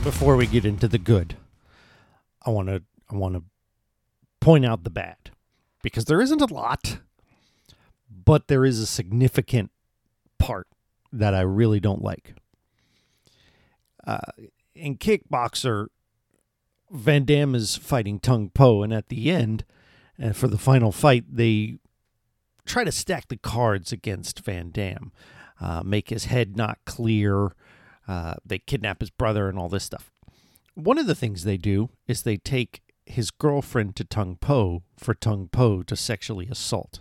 Before we get into the good, I want to point out the bad, because there isn't a lot, but there is a significant part that I really don't like. In Kickboxer, Van Damme is fighting Tung Po, and at the end, and for the final fight, they try to stack the cards against Van Damme, make his head not clear. They kidnap his brother and all this stuff. One of the things they do is they take his girlfriend to Tung Po for Tung Po to sexually assault.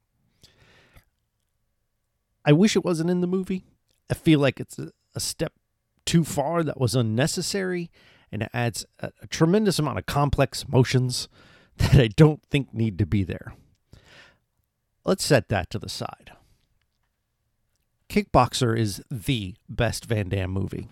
I wish it wasn't in the movie. I feel like it's a step too far that was unnecessary, and it adds a tremendous amount of complex emotions that I don't think need to be there. Let's set that to the side. Kickboxer is the best Van Damme movie.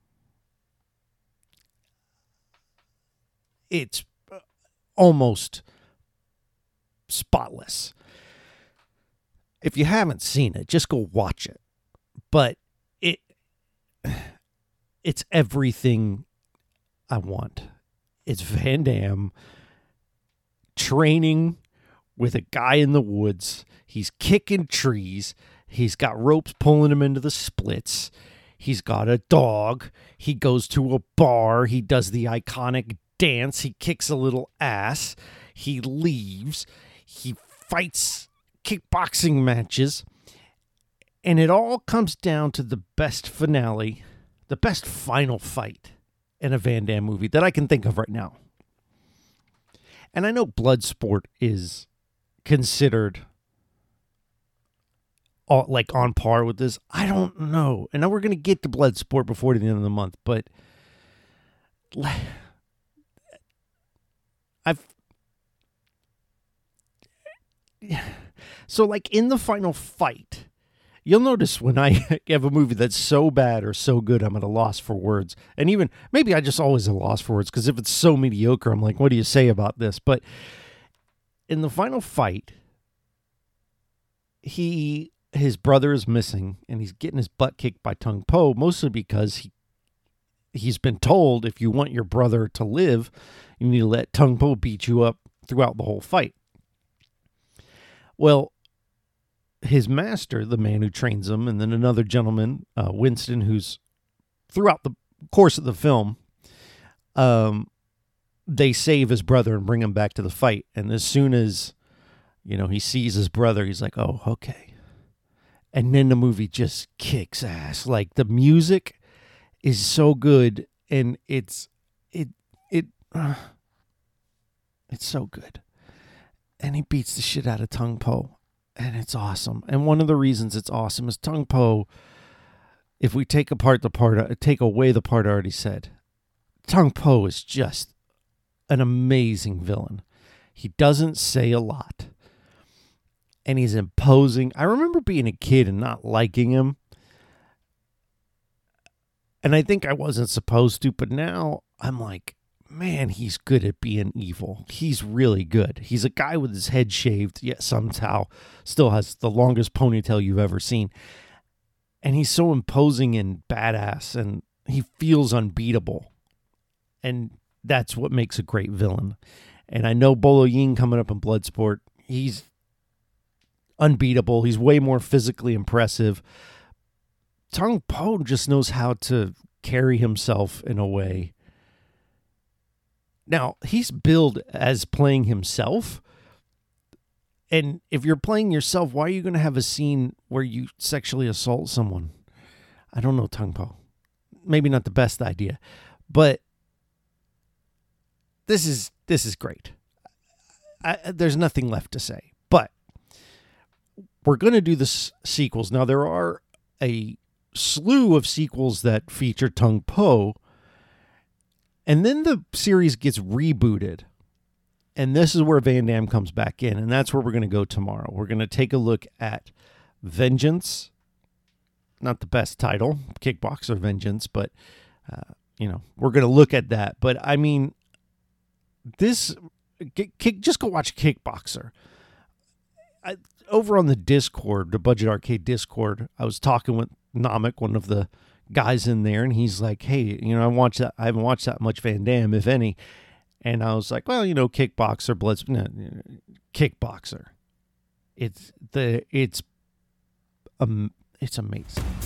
It's almost spotless. If you haven't seen it, just go watch it. But it's everything I want. It's Van Damme training with a guy in the woods. He's kicking trees. He's got ropes pulling him into the splits. He's got a dog. He goes to a bar. He does the iconic dance. He kicks a little ass. He leaves. He fights kickboxing matches. And it all comes down to the best finale, the best final fight in a Van Damme movie that I can think of right now. And I know Bloodsport is considered like on par with this. I don't know. And now we're going to get to Bloodsport before the end of the month, but so like in the final fight, you'll notice when I have a movie that's so bad or so good, I'm at a loss for words. And even maybe I just always at a loss for words, because if it's so mediocre, I'm like, what do you say about this? But in the final fight, his brother is missing, and he's getting his butt kicked by Tung Po, mostly because he's been told, if you want your brother to live, you need to let Tung Po beat you up throughout the whole fight. Well, his master, the man who trains him, and then another gentleman, Winston, who's throughout the course of the film, they save his brother and bring him back to the fight. And as soon as, he sees his brother, he's like, oh, okay. And then the movie just kicks ass. Like, the music is so good, and it's so good. And he beats the shit out of Tung Po. And it's awesome. And one of the reasons it's awesome is Tung Po, if we take away the part I already said, Tung Po is just an amazing villain. He doesn't say a lot. And he's imposing. I remember being a kid and not liking him. And I think I wasn't supposed to, but now I'm like, man, he's good at being evil. He's really good. He's a guy with his head shaved, yet somehow still has the longest ponytail you've ever seen. And he's so imposing and badass, and he feels unbeatable. And that's what makes a great villain. And I know Bolo Yeung coming up in Bloodsport, he's unbeatable. He's way more physically impressive. Tung Po just knows how to carry himself in a way. Now, he's billed as playing himself. And if you're playing yourself, why are you going to have a scene where you sexually assault someone? I don't know, Tung Po. Maybe not the best idea. But this is great. There's nothing left to say. But we're going to do the sequels. Now, there are a slew of sequels that feature Tung Po. And then the series gets rebooted. And this is where Van Damme comes back in. And that's where we're going to go tomorrow. We're going to take a look at Vengeance. Not the best title, Kickboxer Vengeance. But, we're going to look at that. But, I mean, just go watch Kickboxer. Over on the Discord, the Budget Arcade Discord, I was talking with Namek, one of the guys in there, and he's like, "Hey, I haven't watched that much Van Damme, if any." And I was like, "Well, kickboxer, kickboxer. It's amazing."